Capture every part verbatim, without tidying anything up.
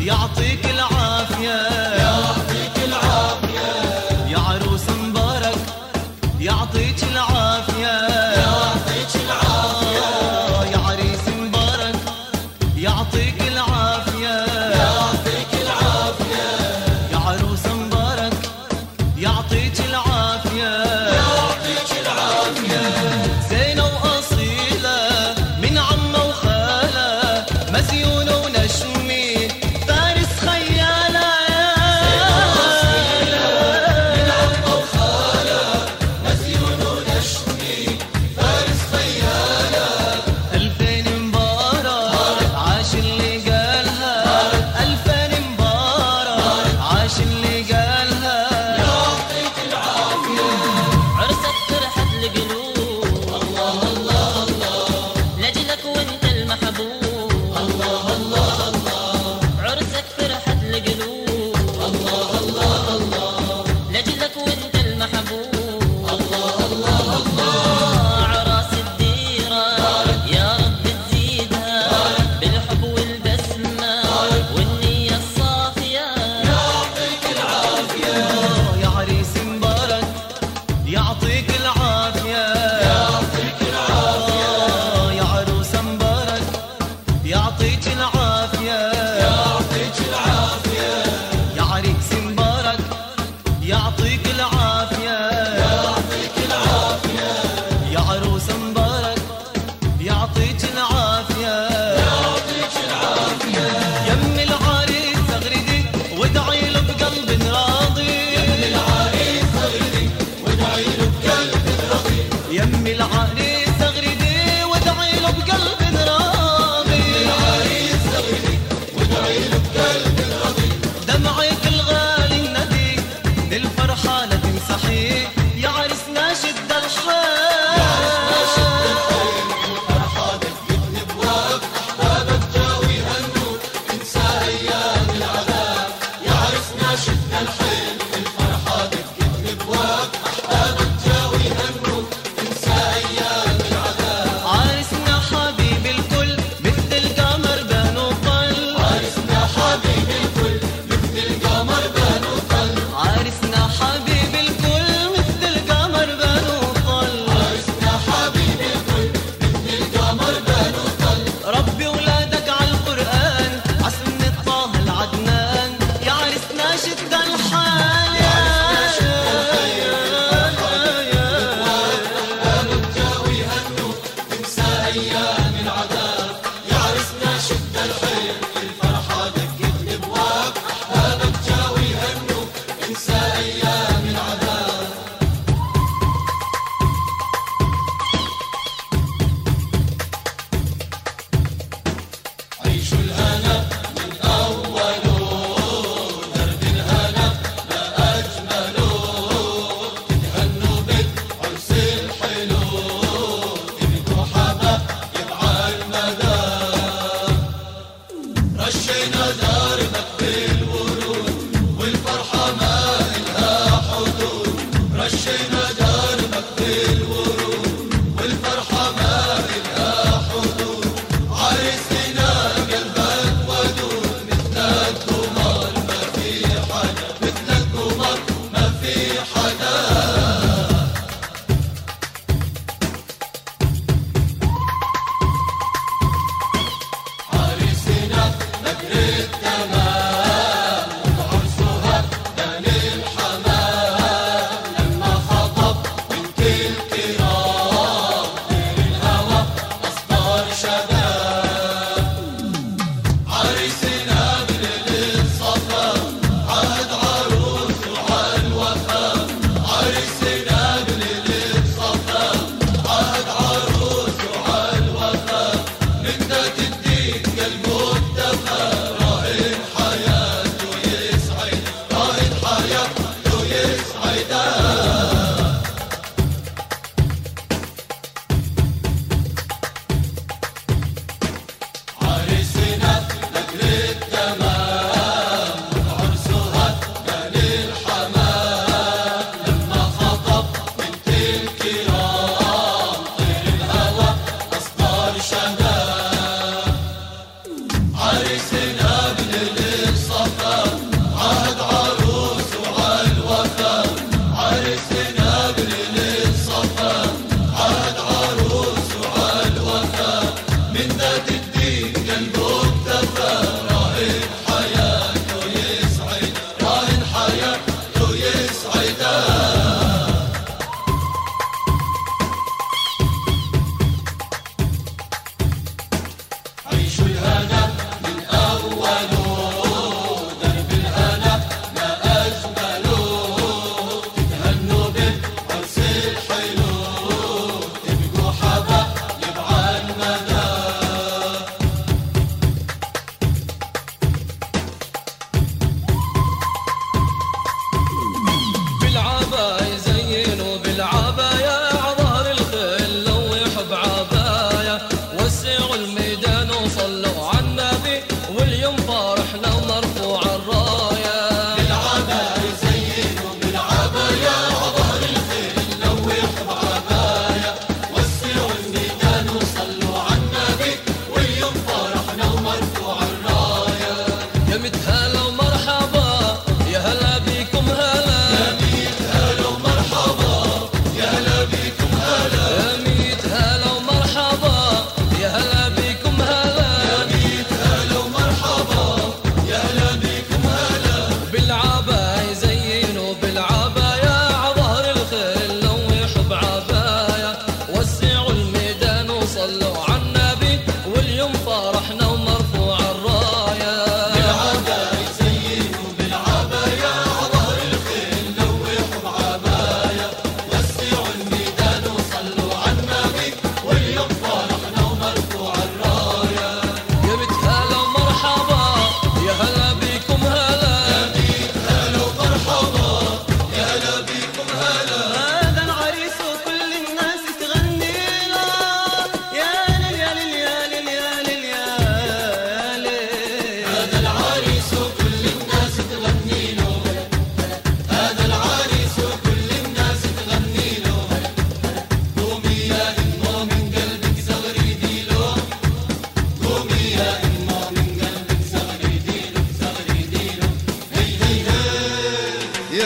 يعطيك العافية يعطيك العافية يا عروس مبارك يعطيك العافية يعطيك العافية يا عريس مبارك يعطيك العافية يعطيك العافية يا عروس مبارك يعطيك العافية يعطيك العافية زينة وأصيلة من عمة وخالة مزيونة ونشمي فارس خيالة من عمة وخالة مزيون ونشمي فارس خيالة ألفين مبارك عاش اللي قالها ألفين مبارك عاش اللي قالها يعطيك العافية عرسك فرحة القلوب الله الله الله لجلك وانت المحبوب الله الله الله عرسك فرحة القلوب الله الله الله لجلك وانت المحبوب الله الله الله عراس الديرة يا رب تزيدها بالحب والبسمة والنية الصافية يعطيك العافية يا عريس مبارك يعطيك العافية يعطيك العافية يا عروس مبارك يعطيك العافية يعطيك العافية يا عريس مبارك يعطيك العافية يعطيك العافية يا عروس مبارك يعطيك العافية يعطيك العافية يم العريس اغردي وادعي له بقلب راضي العريس اغردي وادعي له بقلب رضي يم العريس اغردي وادعي له بقلب راضي العريس اغردي وادعي له بقلب رضي دمعك الغالي الندي للفرحة لا تمسحي يا عرسنا شد فرحاتك قد بواب احبابك جاوا يهنوا انسى ايام العذاب يا عرسنا شد الحيل فرحاتك قد بواب احبابك جاوا يهنوا انسى ايام العذاب عرسنا حبيب الكل مثل القمر بان وطل عرسنا حبيب الكل مثل القمر بان وطل عرسنا حبيب الكل مثل القمر بان وطل عرسنا حبيب الكل مثل القمر بان وطل ربي ولادك على القرآن عسلنا طه العدنان يا عرسنا شد الحال يا احبابك جاوا يهنوا انسى ايام العذاب يا عرسنا شد الحيل الفرحة دقت الابواب احبابك جاوا يهنوا انسى ايام العذاب عيشوا الهنا من اوله درب الهنا ما اجمله تتهنوا بالعرس الحلو تبقوا حبايب على المدى رشينا دربك بالورود والفرحة ما إلها حدود رشينا دربك بالورود والفرحة ما إلها حدود عرسنا قلبك ودود مثل القمر ما في حدا مثل القمر ما في حدا عرسنا نكرة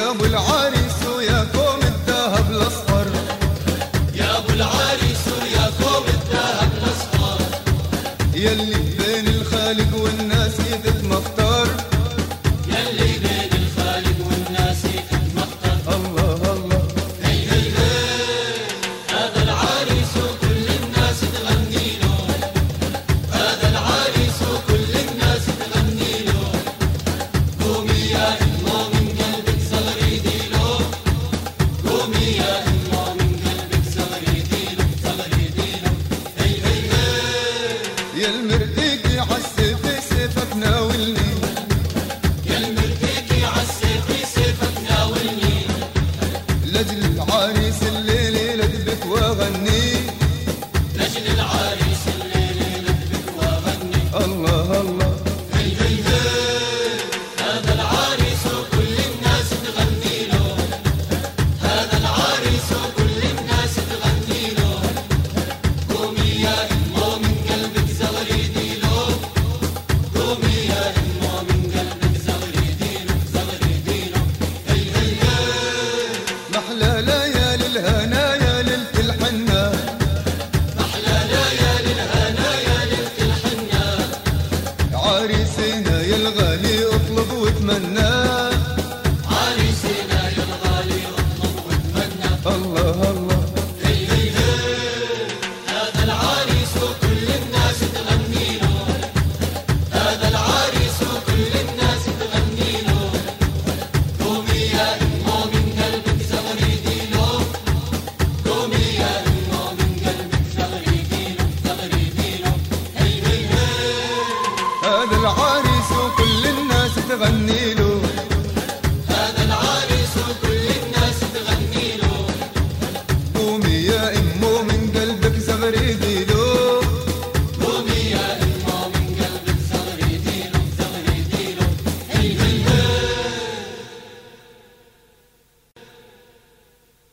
يا ابو العريس ويا كوم الذهب الاصفر، يا ابو العريس ويا كوم الذهب الاصفر، يلي بين الخالق والناس تتمختار، يلي بين الخالق والناس تتمختار. الله الله هي هي هي هذا العريس وكل الناس تغني له، هذا العريس وكل الناس تغني له. قومي يا امه من قلبك صغري ديله، قومي يا امه من قلبك صغري ديله، صغري ديله. هي هي هي يا المرقيقي عالسيف سيفك ناولني، يا المرقيقي عالسيف سيفك ناولني، لاجل العريس الليلة لدبك واغني، لاجل العريس الليلة لدبك واغني. الله الله هي هي هي هذا العريس وكل الناس تغني له، هذا العريس وكل الناس تغني له. قومي يا امه من قلبك صغري ديله، قومي يا امه من قلبك صغري ديله، صغري ديله. هي هي هي محلى ليالي الهنا يا ليلة الحنة، محلى ليالي الهنا يا ليلة الحنة، عريسنا يا الغالي اطلب واتمنى،